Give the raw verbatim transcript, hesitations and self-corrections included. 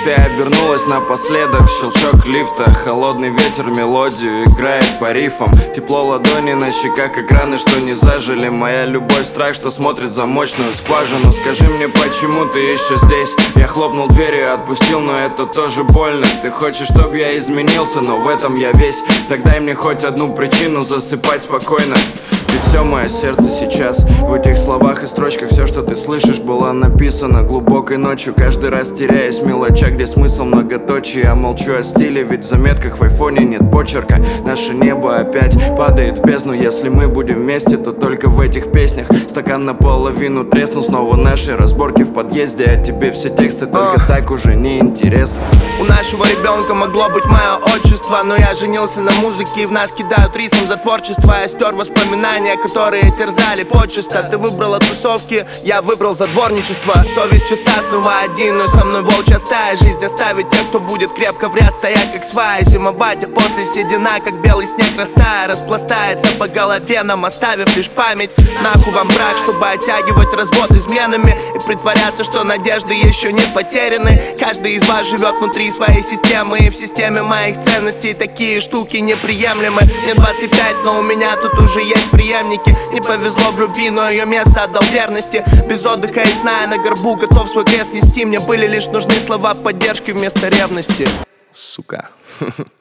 ты обернулась напоследок. Щелчок лифта, холодный ветер мелодию играет по рифам. Тепло ладони на щеках, экраны, что не зажили. Моя любовь, страх, что смотрит в замочную скважину. Скажи мне, почему ты еще здесь? Я хлопнул дверью и отпустил, но это тоже больно. Ты хочешь, чтобы я изменился, но в этом я весь. Так дай мне хоть одну причину засыпать спокойно. Ведь все мое сердце сейчас в этих словах и строчках. Все, что ты слышишь, было написано глубокой ночью. Каждый раз теряясь в мелочах, где смысл многоточие. Я молчу о стиле, ведь в заметках в айфоне нет почерка. Наше небо опять падает в бездну. Если мы будем вместе, то только в этих песнях. Стакан наполовину треснул, снова наши разборки в подъезде. А тебе все тексты только uh. так уже не интересно. У нашего ребенка могло быть мое отчество, но я женился на музыке, и в нас кидают рисом за творчество. Я стер воспоминания, которые терзали почесто. Ты выбрала тусовки, я выбрал задворничество. Совесть чиста, снова один, но со мной волчья стая. Жизнь оставит тех, кто будет крепко в ряд стоять, как сваи. Зимовать, а после седина, как белый снег растая, распластается по голове нам, оставив лишь память. Нахуй вам брак, чтобы оттягивать развод изменами и притворяться, что надежды еще не потеряны. Каждый из вас живет внутри своей системы, и в системе моих ценностей такие штуки неприемлемы. Мне двадцать пять, но у меня тут уже есть преемники. Не повезло в любви, но ее место отдал верности. Без отдыха и сна я на горбу готов свой крест нести. Мне были лишь нужны слова поддержки вместо ревности. Сука.